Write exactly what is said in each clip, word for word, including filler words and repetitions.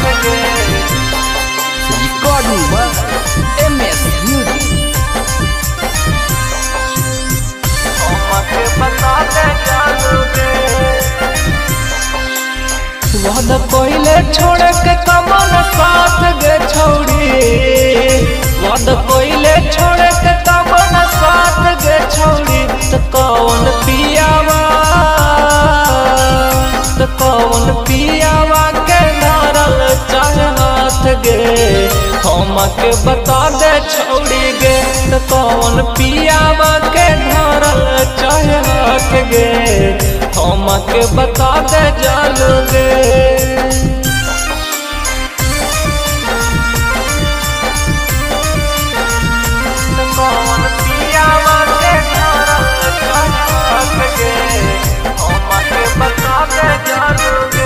Recording M S Music। वादा कोइले छोड़ के कमन साथ गे छौड़ी, वादा कोइले छोड़ के कमन साथ गे छौड़ी। तो कौन पियावा तो कौन पियावा के नारल चाहे हाथ गे, हम के बता दे छौड़ी गे। तो कौन पियावा के नारल चाहे हाथ गे, हम के बता दे जालू गे। कौन पियावा के नारल चाहे हाथ गे, हम के बता दे जालू गे।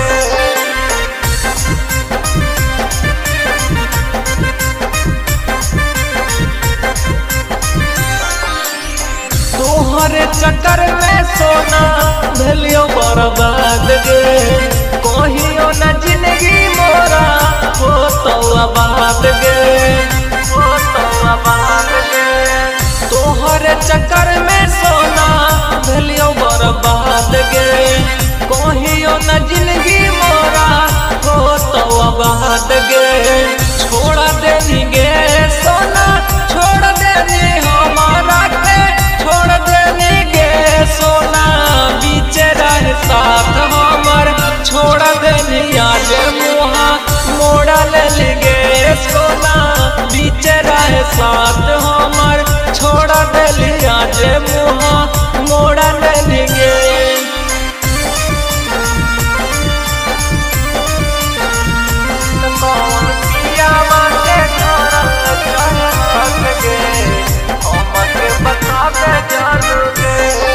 तोहरे चक्कर में सोना भलियो बर्बाद गे, कहियो न जिंदगी मोरा हो तो आबाद गे, हो तो आबाद गे। तोहरे चक्कर में सोना भलियो बर्बाद गे, कहियो न जिंदगी मोरा हो तो आबाद गे। छोड़ देनी गे सोना, छोड़ देनी हमारा के, छोड़ देनी गे सोना बीच रह साथ हमर। छोड़ देनी आज मुहा मोड़ा ले गे सोना बीच रह साथ हमर। छोड़ देली आज मुहा मोड़ा ले गे। कौन पियावा के नारल चाहे हाथ गे, हम के बता दे जालू गे।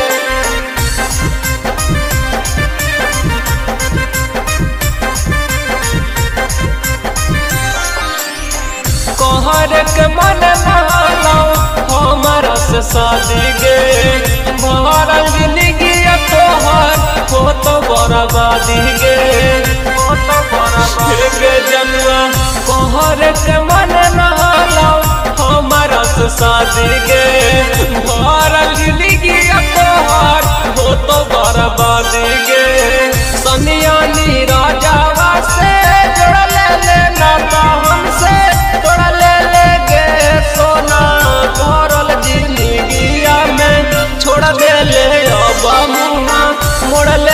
कहर के मन नहालो हमारा से शादी गे, भरल जिंदगी तोहर हो तो बर्बादी गे, हो तो बर्बादी गे जनुआ। कहर के मन नहालो हमारा से शादी गे, भरल जिंदगी तोहर हो तो बर्बादी गे। सनियानी राजावा से जोड़ ले लेना तो हमसे तोड़ ले ले गे सोना। भरल जिंदगिया में छोड़ दे ले अब मुहा मोड़ ले